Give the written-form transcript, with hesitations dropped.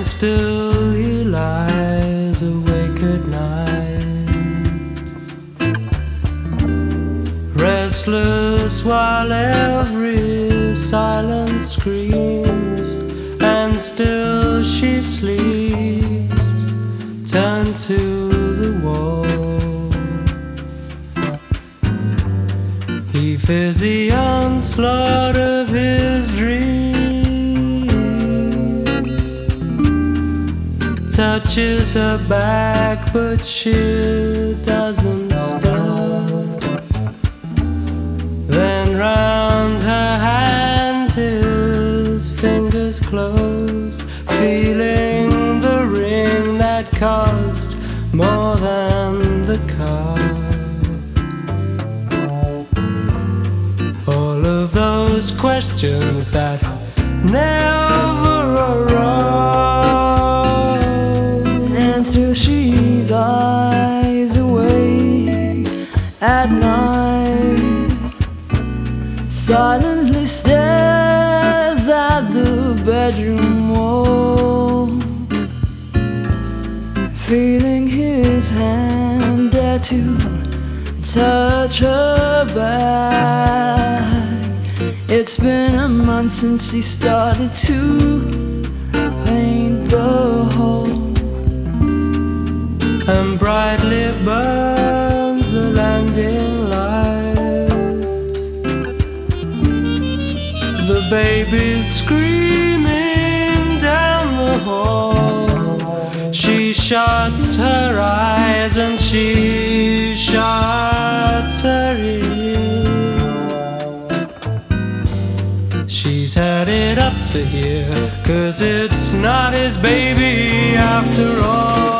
and still he lies awake at night, restless while every silence screams, and still she sleeps, turned to the wall. He fears the onslaught of his dreams, touches her back but she doesn't stir. Then round her hand his fingers close, feeling the ring that cost more than the car. All of those questions that never arose, and still she lies awake at night, silently stares at the bedroom wall, feeling his hand dare to touch her back. It's been a month since he started to paint the hole, and brightly burns the landing light. The baby's screaming down the hall. She shuts her eyes and she shuts her ears. She's headed up to here, 'cause it's not his baby after all.